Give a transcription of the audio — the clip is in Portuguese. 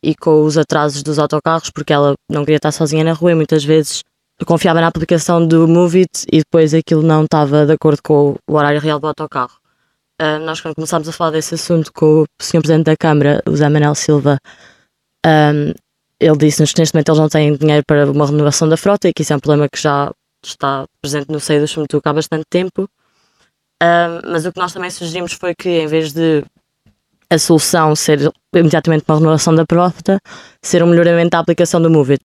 e com os atrasos dos autocarros, porque ela não queria estar sozinha na rua e muitas vezes confiava na aplicação do Movit e depois aquilo não estava de acordo com o horário real do autocarro. Nós, quando começámos a falar desse assunto com o Sr. Presidente da Câmara, o Zé Manuel Silva, ele disse-nos que neste momento eles não têm dinheiro para uma renovação da frota e que isso é um problema que já está presente no seio do Chumutuca há bastante tempo. Mas o que nós também sugerimos foi que, em vez de a solução ser imediatamente uma renovação da frota, ser um melhoramento da aplicação do Movit.